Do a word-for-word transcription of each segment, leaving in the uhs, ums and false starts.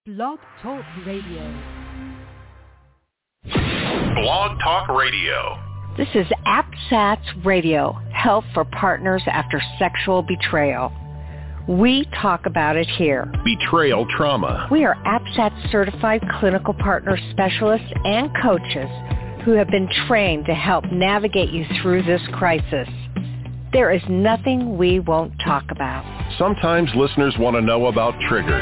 Blog Talk Radio. Blog Talk Radio. This is AppSats Radio, Help for Partners After Sexual Betrayal. We talk about it here. Betrayal trauma. We are AppSats certified clinical partner specialists and coaches who have been trained to help navigate you through this crisis. There is nothing we won't talk about. Sometimes listeners want to know about triggers.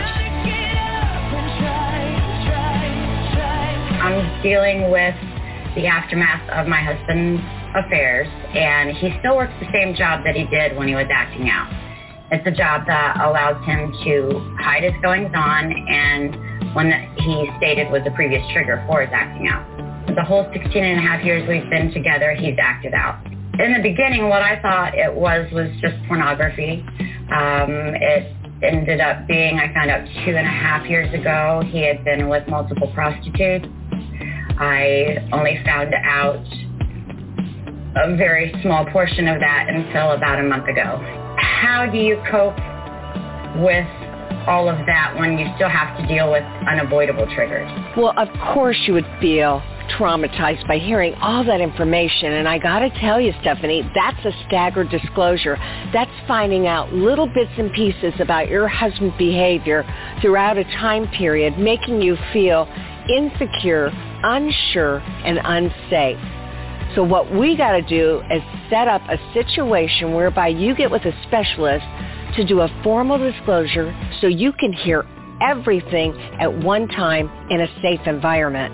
I'm dealing with the aftermath of my husband's affairs, and he still works the same job that he did when he was acting out. It's a job that allows him to hide his goings on and one that he stated was the previous trigger for his acting out. The whole sixteen and a half years we've been together, he's acted out. In the beginning, what I thought it was was just pornography. Um, it ended up being, I found out two and a half years ago, he had been with multiple prostitutes. I only found out a very small portion of that until about a month ago. How do you cope with all of that when you still have to deal with unavoidable triggers? Well, of course you would feel traumatized by hearing all that information. And I got to tell you, Stephanie, that's a staggered disclosure. That's finding out little bits and pieces about your husband's behavior throughout a time period, making you feel insecure, unsure, and unsafe. So what we got to do is set up a situation whereby you get with a specialist to do a formal disclosure so you can hear everything at one time in a safe environment.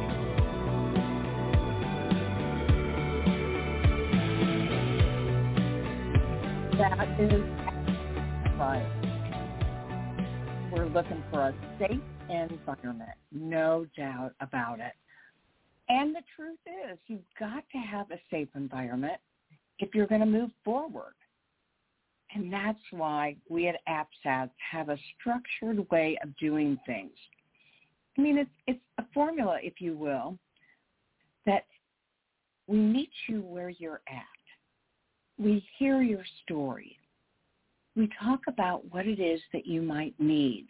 That is right. We're looking for a safe environment, no doubt about it. And the truth is, you've got to have a safe environment if you're going to move forward. And that's why we at AppSats have a structured way of doing things. I mean, it's, it's a formula, if you will, that we meet you where you're at. We hear your story. We talk about what it is that you might need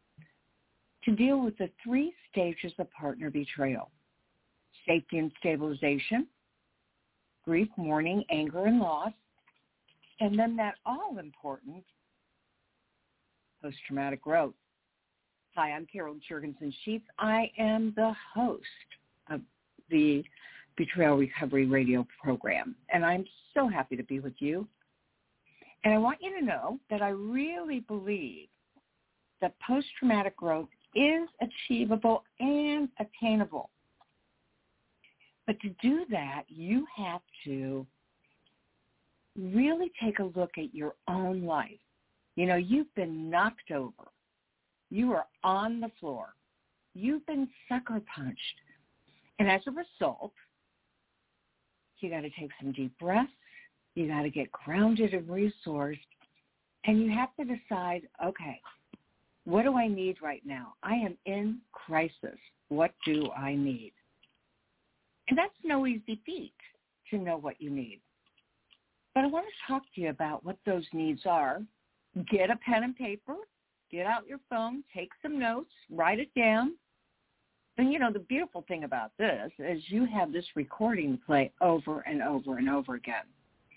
to deal with the three stages of partner betrayal: safety and stabilization, grief, mourning, anger, and loss, and then that all-important post-traumatic growth. Hi, I'm Carol Jurgensen-Sheets. I am the host of the Betrayal Recovery Radio program, and I'm so happy to be with you. And I want you to know that I really believe that post-traumatic growth is achievable and attainable. But to do that, you have to really take a look at your own life. You know, you've been knocked over. You are on the floor. You've been sucker punched. And as a result, you got to take some deep breaths. You got to get grounded and resourced. And you have to decide, okay, what do I need right now? I am in crisis. What do I need? And that's no easy feat to know what you need. But I want to talk to you about what those needs are. Get a pen and paper. Get out your phone. Take some notes. Write it down. And, you know, the beautiful thing about this is you have this recording to play over and over and over again.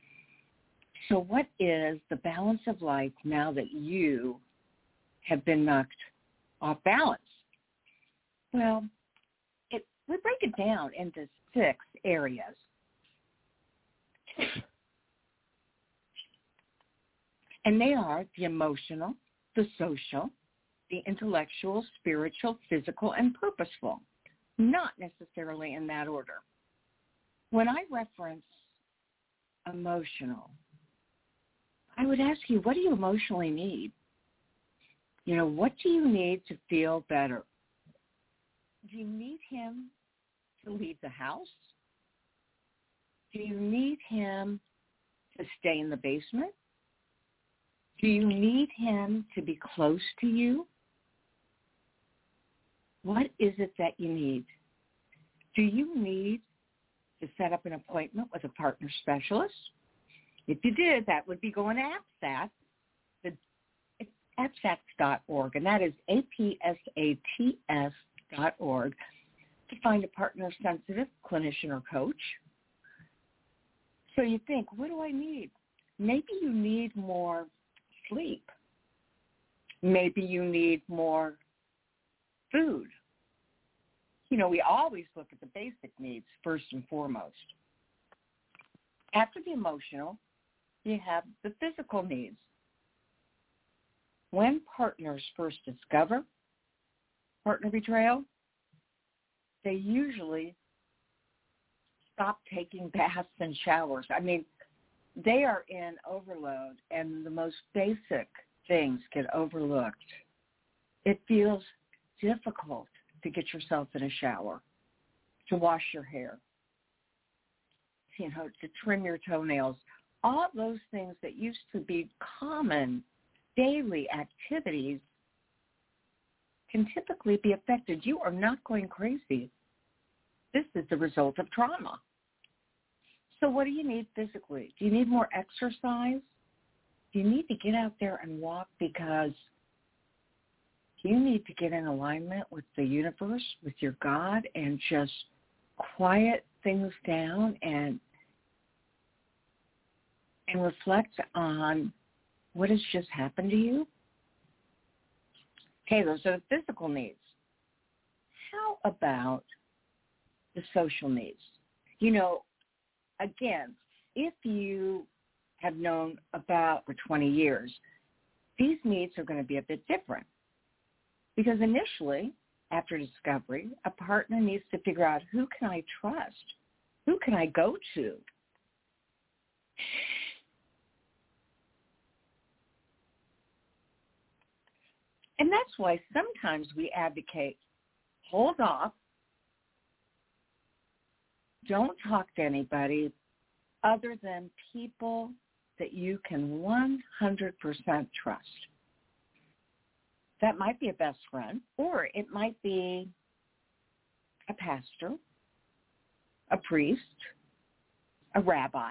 So what is the balance of life now that you have been knocked off balance? Well, it, we break it down into six areas. And they are the emotional, the social, the intellectual, spiritual, physical, and purposeful, not necessarily in that order. When I reference emotional, I would ask you, what do you emotionally need? You know, what do you need to feel better? Do you need him to leave the house? Do you need him to stay in the basement? Do you need him to be close to you? What is it that you need? Do you need to set up an appointment with a partner specialist? If you did, that would be going to AppSats. The A P S A T S dot org, and that is A P S A T S dot org, to find a partner-sensitive clinician or coach. So you think, what do I need? Maybe you need more sleep. Maybe you need more food. You know, we always look at the basic needs first and foremost. After the emotional, you have the physical needs. When partners first discover partner betrayal, they usually stop taking baths and showers. I mean, they are in overload, and the most basic things get overlooked. It feels difficult to get yourself in a shower, to wash your hair, you know, to trim your toenails. All those things that used to be common daily activities can typically be affected. You are not going crazy. This is the result of trauma. So what do you need physically? Do you need more exercise? Do you need to get out there and walk because you need to get in alignment with the universe, with your God, and just quiet things down and and reflect on what has just happened to you? Okay, those are the physical needs. How about the social needs? You know, again, if you have known about for twenty years, these needs are going to be a bit different. Because initially, after discovery, a partner needs to figure out, who can I trust? Who can I go to? And that's why sometimes we advocate, hold off, don't talk to anybody other than people that you can one hundred percent trust. That might be a best friend, or it might be a pastor, a priest, a rabbi,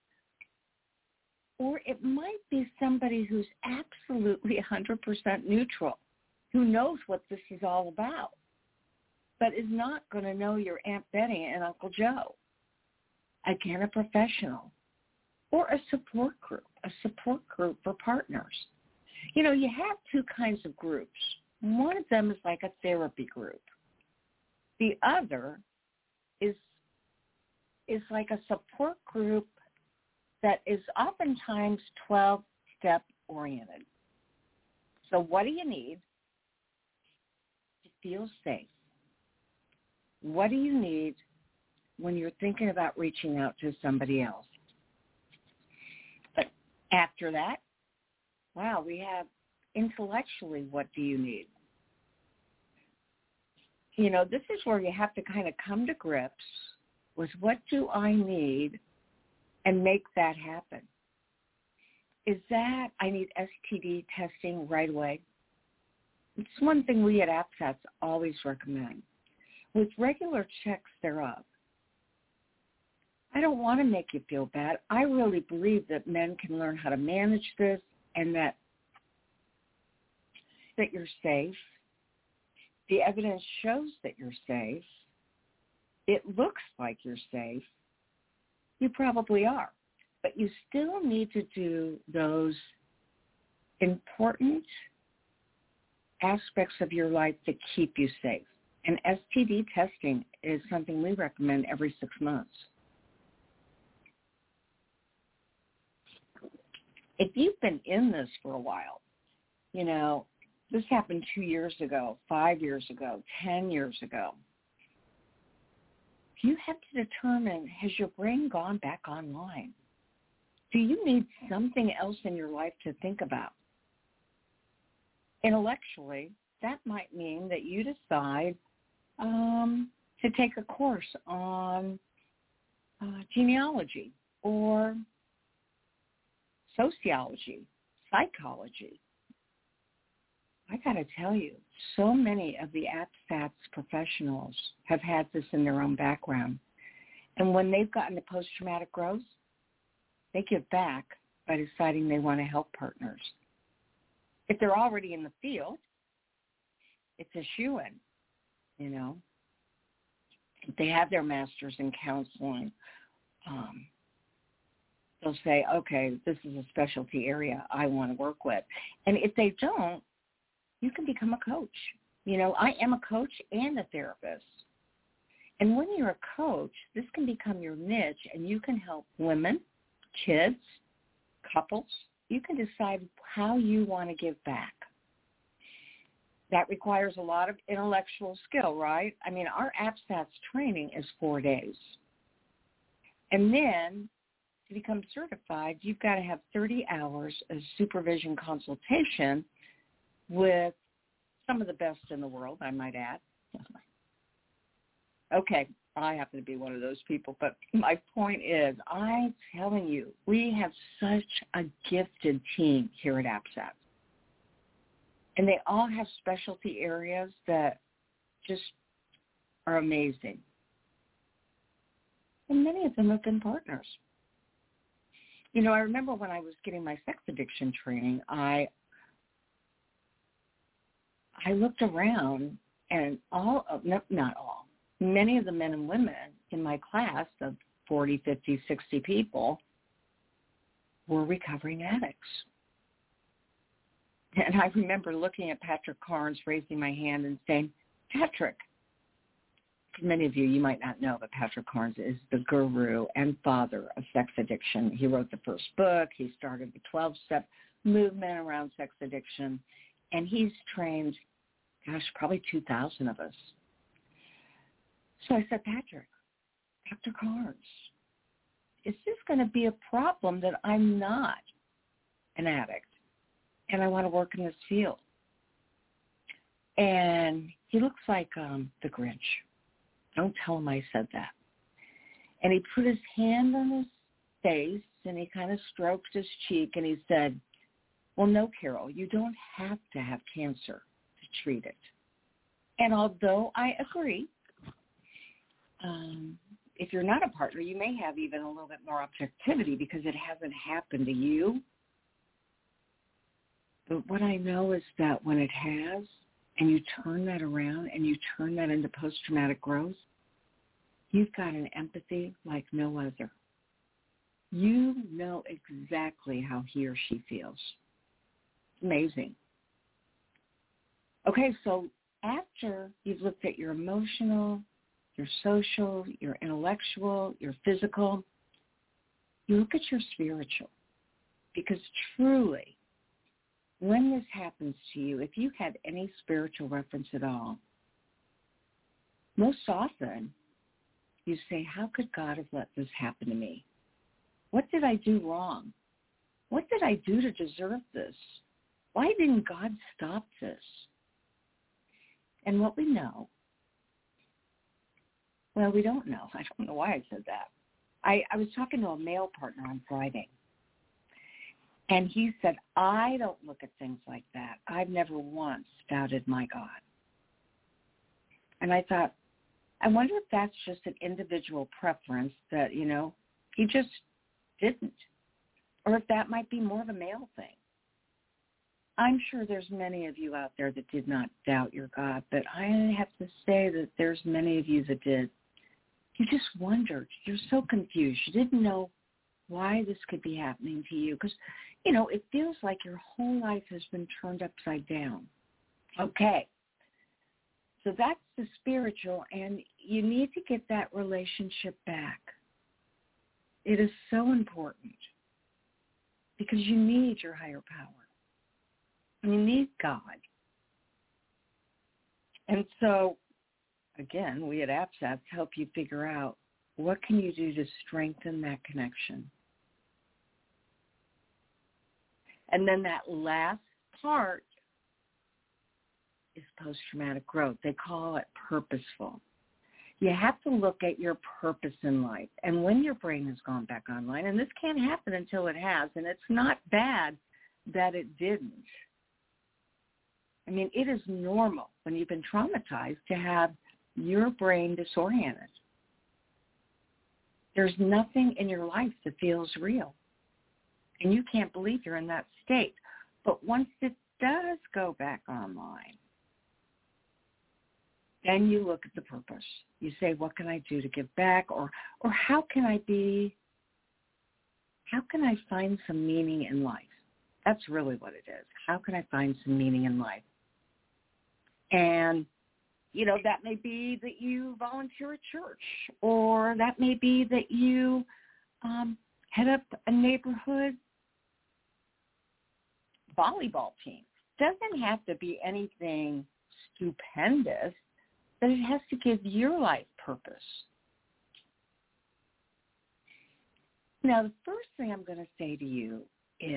or it might be somebody who's absolutely one hundred percent neutral, who knows what this is all about, but is not going to know your Aunt Betty and Uncle Joe. Again, a professional, or a support group, a support group for partners. You know, you have two kinds of groups. One of them is like a therapy group. The other is is like a support group that is oftentimes twelve-step oriented. So what do you need to feel safe? What do you need when you're thinking about reaching out to somebody else? But after that, wow, we have intellectually, what do you need? You know, this is where you have to kind of come to grips with, what do I need, and make that happen. Is that I need S T D testing right away? It's one thing we at A P S A T S always recommend. With regular checks thereof, I don't want to make you feel bad. I really believe that men can learn how to manage this, and that that you're safe. The evidence shows that you're safe. It looks like you're safe. You probably are. But you still need to do those important aspects of your life that keep you safe. And S T D testing is something we recommend every six months. If you've been in this for a while, you know, this happened two years ago, five years ago, ten years ago. You have to determine, has your brain gone back online? Do you need something else in your life to think about? Intellectually, that might mean that you decide um, to take a course on uh, genealogy or sociology, psychology. I got to tell you, so many of the A P S A T S professionals have had this in their own background. And when they've gotten to post-traumatic growth, they give back by deciding they want to help partners. If they're already in the field, it's a shoo-in, you know. If they have their master's in counseling, um, they'll say, okay, this is a specialty area I want to work with. And if they don't, you can become a coach. You know, I am a coach and a therapist. And when you're a coach, this can become your niche, and you can help women, kids, couples. You can decide how you want to give back. That requires a lot of intellectual skill, right? I mean, our APSATS training is four days. And then to become certified, you've got to have thirty hours of supervision consultation with some of the best in the world, I might add. Okay, I happen to be one of those people, but my point is, I'm telling you, we have such a gifted team here at APSATS. And they all have specialty areas that just are amazing. And many of them have been partners. You know, I remember when I was getting my sex addiction training, I I looked around, and all of, no, not all, many of the men and women in my class of forty, fifty, sixty people were recovering addicts. And I remember looking at Patrick Carnes, raising my hand and saying, Patrick, for many of you, you might not know, but Patrick Carnes is the guru and father of sex addiction. He wrote the first book. He started the twelve-step movement around sex addiction. And he's trained, gosh, probably two thousand of us. So I said, Patrick, Doctor Carnes, is this going to be a problem that I'm not an addict and I want to work in this field? And he looks like um, the Grinch. Don't tell him I said that. And he put his hand on his face and he kind of stroked his cheek and he said, well, no, Carol, you don't have to have cancer to treat it. And although I agree, um, if you're not a partner, you may have even a little bit more objectivity because it hasn't happened to you. But what I know is that when it has, and you turn that around and you turn that into post-traumatic growth, you've got an empathy like no other. You know exactly how he or she feels. Amazing. Okay, so after you've looked at your emotional, your social, your intellectual, your physical, you look at your spiritual. Because truly, when this happens to you, if you have any spiritual reference at all, most often you say, how could God have let this happen to me? What did I do wrong? What did I do to deserve this? Why didn't God stop this? And what we know, well, we don't know. I don't know why I said that. I, I was talking to a male partner on Friday, and he said, I don't look at things like that. I've never once doubted my God. And I thought, I wonder if that's just an individual preference that, you know, he just didn't. Or if that might be more of a male thing. I'm sure there's many of you out there that did not doubt your God, but I have to say that there's many of you that did. You just wondered. You're so confused. You didn't know why this could be happening to you because, you know, it feels like your whole life has been turned upside down. Okay. So that's the spiritual, and you need to get that relationship back. It is so important because you need your higher power. You need God. And so, again, we at APSATS help you figure out what can you do to strengthen that connection. And then that last part is post-traumatic growth. They call it purposeful. You have to look at your purpose in life. And when your brain has gone back online, and this can't happen until it has, and it's not bad that it didn't. I mean, it is normal when you've been traumatized to have your brain disoriented. There's nothing in your life that feels real. And you can't believe you're in that state. But once it does go back online, then you look at the purpose. You say, what can I do to give back? Or or how can I be, how can I find some meaning in life? That's really what it is. How can I find some meaning in life? And, you know, that may be that you volunteer at church, or that may be that you um, head up a neighborhood volleyball team. Doesn't have to be anything stupendous, but it has to give your life purpose. Now, the first thing I'm going to say to you is,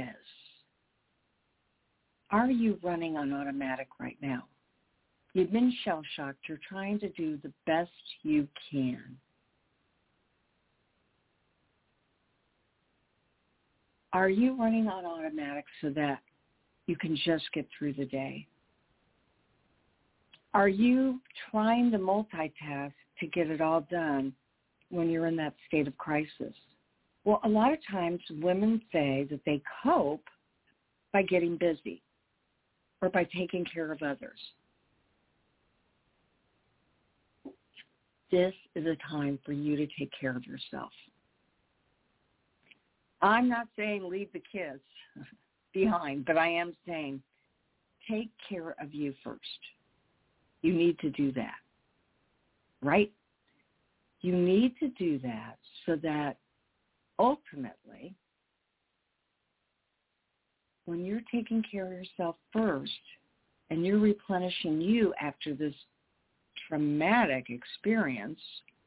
are you running on automatic right now? You've been shell-shocked. You're trying to do the best you can. Are you running on automatic so that you can just get through the day? Are you trying to multitask to get it all done when you're in that state of crisis? Well, a lot of times women say that they cope by getting busy or by taking care of others. This is a time for you to take care of yourself. I'm not saying leave the kids behind, but I am saying take care of you first. You need to do that, right? You need to do that so that ultimately, when you're taking care of yourself first and you're replenishing you after this traumatic experience,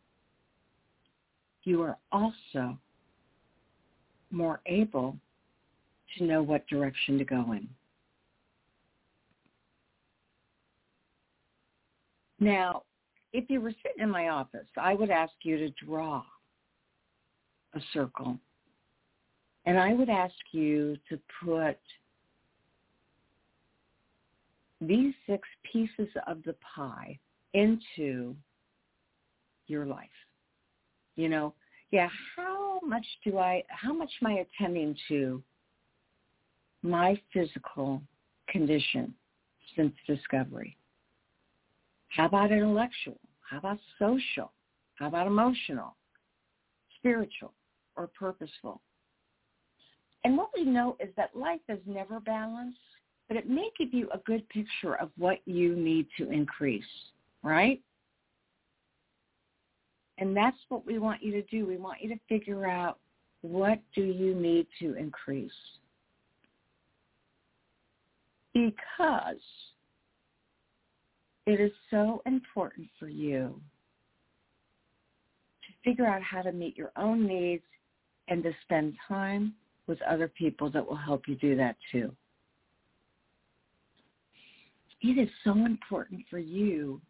you are also more able to know what direction to go in. Now, if you were sitting in my office, I would ask you to draw a circle, and I would ask you to put these six pieces of the pie into your life. You know, yeah, how much do I, how much am I attending to my physical condition since discovery? How about intellectual? How about social? How about emotional, spiritual, or purposeful? And what we know is that life is never balanced, but it may give you a good picture of what you need to increase, right? And that's what we want you to do. We want you to figure out, what do you need to increase? Because it is so important for you to figure out how to meet your own needs and to spend time with other people that will help you do that too. It is so important for you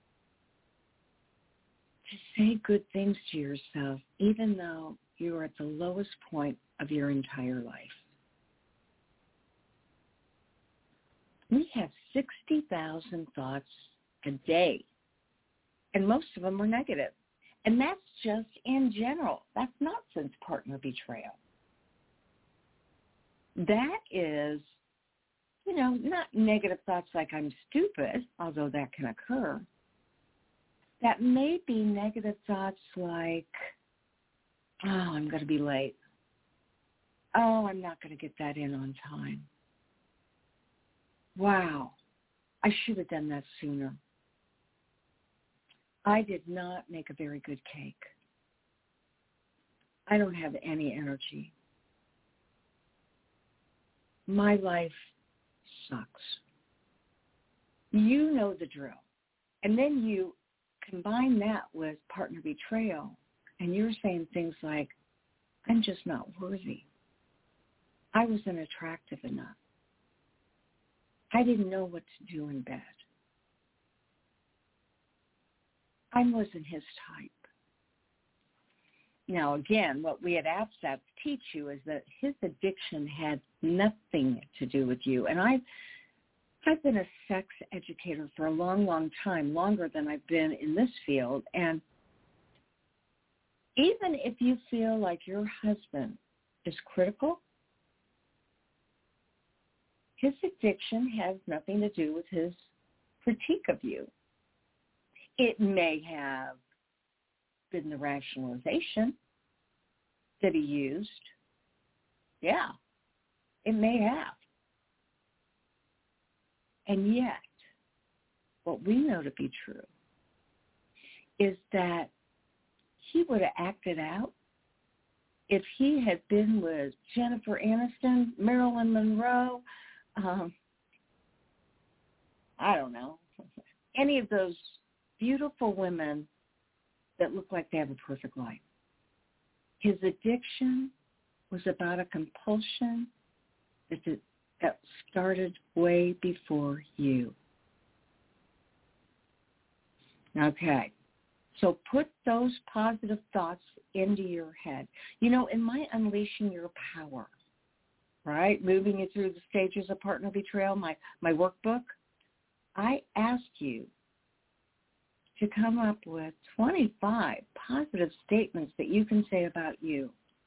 to say good things to yourself, even though you are at the lowest point of your entire life. We have sixty thousand thoughts a day, and most of them are negative. And that's just in general. That's not since partner betrayal. That is, you know, not negative thoughts like I'm stupid, although that can occur. That may be negative thoughts like, oh, I'm going to be late. Oh, I'm not going to get that in on time. Wow, I should have done that sooner. I did not make a very good cake. I don't have any energy. My life sucks. You know the drill. And then you combine that with partner betrayal, and you're saying things like, I'm just not worthy. I wasn't attractive enough. I didn't know what to do in bed. I wasn't his type. Now, again, what we at A P S A P teach you is that his addiction had nothing to do with you. And I've, I've been a sex educator for a long, long time, longer than I've been in this field. And even if you feel like your husband is critical, his addiction has nothing to do with his critique of you. It may have been the rationalization that he used. Yeah, it may have. And yet, what we know to be true is that he would have acted out if he had been with Jennifer Aniston, Marilyn Monroe, um, I don't know, any of those beautiful women that look like they have a perfect life. His addiction was about a compulsion that, that started way before you. Okay. So put those positive thoughts into your head. You know, in my Unleashing Your Power, right, moving you through the stages of partner betrayal, my, my workbook, I ask you to come up with twenty-five positive statements that you can say about you.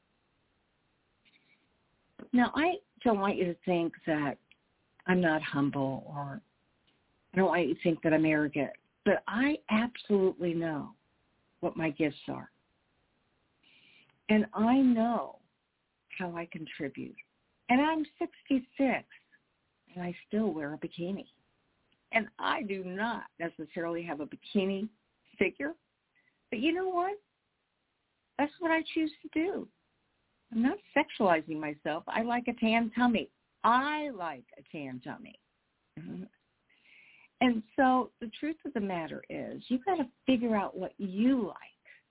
Now, I don't want you to think that I'm not humble, or I don't want you to think that I'm arrogant, but I absolutely know what my gifts are. And I know how I contribute. And I'm sixty-six, and I still wear a bikini. And I do not necessarily have a bikini figure. But you know what? That's what I choose to do. I'm not sexualizing myself. I like a tan tummy. I like a tan tummy. Mm-hmm. And so the truth of the matter is you've got to figure out what you like.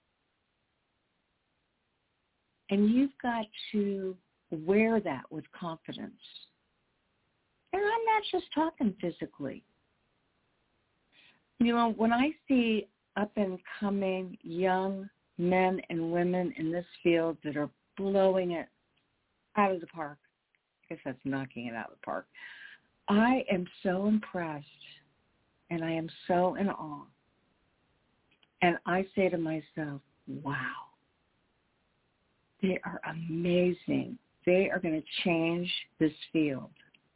And you've got to wear that with confidence. And I'm not just talking physically. You know, when I see up-and-coming young men and women in this field that are blowing it out of the park, I guess that's knocking it out of the park, I am so impressed and I am so in awe. And I say to myself, wow, they are amazing. They are going to change this field.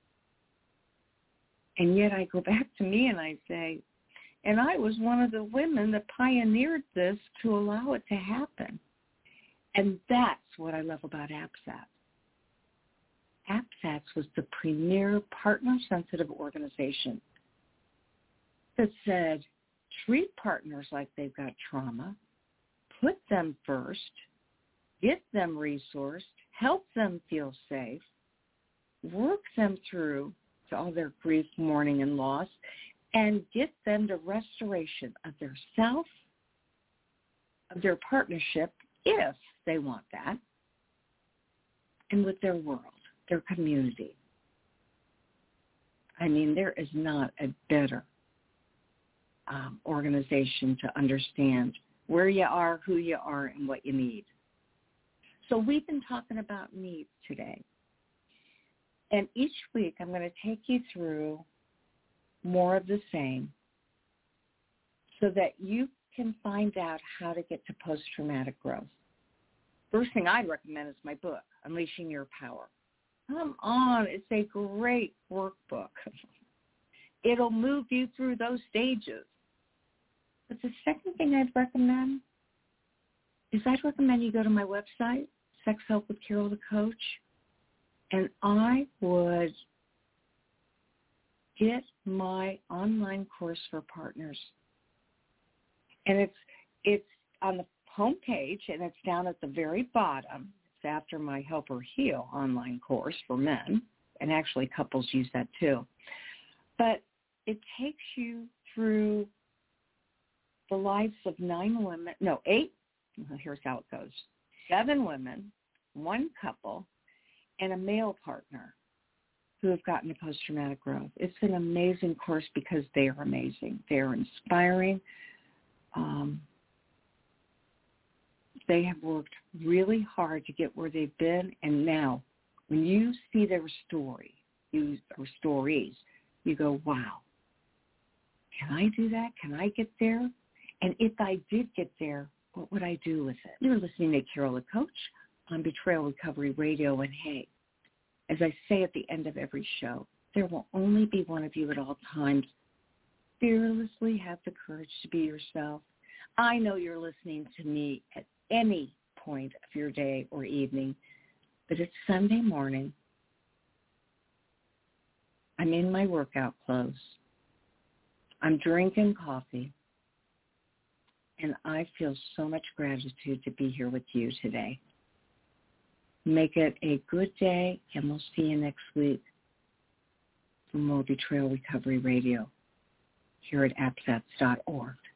And yet I go back to me and I say, and I was one of the women that pioneered this to allow it to happen. And that's what I love about APSATS. APSATS was the premier partner-sensitive organization that said, treat partners like they've got trauma, put them first, get them resourced, help them feel safe, work them through to all their grief, mourning, and loss, and get them to restoration of their self, of their partnership, if they want that, and with their world, their community. I mean, there is not a better um, organization to understand where you are, who you are, and what you need. So we've been talking about needs today. And each week I'm going to take you through more of the same so that you can find out how to get to post-traumatic growth. First thing I'd recommend is my book, Unleashing Your Power. Come on, it's a great workbook. It'll move you through those stages. But the second thing I'd recommend is I'd recommend you go to my website, Sex Help with Carol the Coach, and I would get my online course for partners. And it's it's on the home page, and it's down at the very bottom. It's after my Help or Heal online course for men, and actually couples use that too. But it takes you through the lives of nine women, no, eight, here's how it goes. Seven women, one couple, and a male partner who have gotten to post-traumatic growth. It's an amazing course because they are amazing. They are inspiring. Um, they have worked really hard to get where they've been, and now when you see their story, you, or stories, you go, wow, can I do that? Can I get there? And if I did get there, what would I do with it? You're listening to Carol the Coach on Betrayal Recovery Radio, and hey, as I say at the end of every show, There will only be one of you at all times. Fearlessly have the courage to be yourself. I know you're listening to me at any point of your day or evening, but it's Sunday morning. I'm in my workout clothes. I'm drinking coffee. And I feel so much gratitude to be here with you today. Make it a good day, and we'll see you next week from Moby Trail Recovery Radio here at A P S A T S dot org.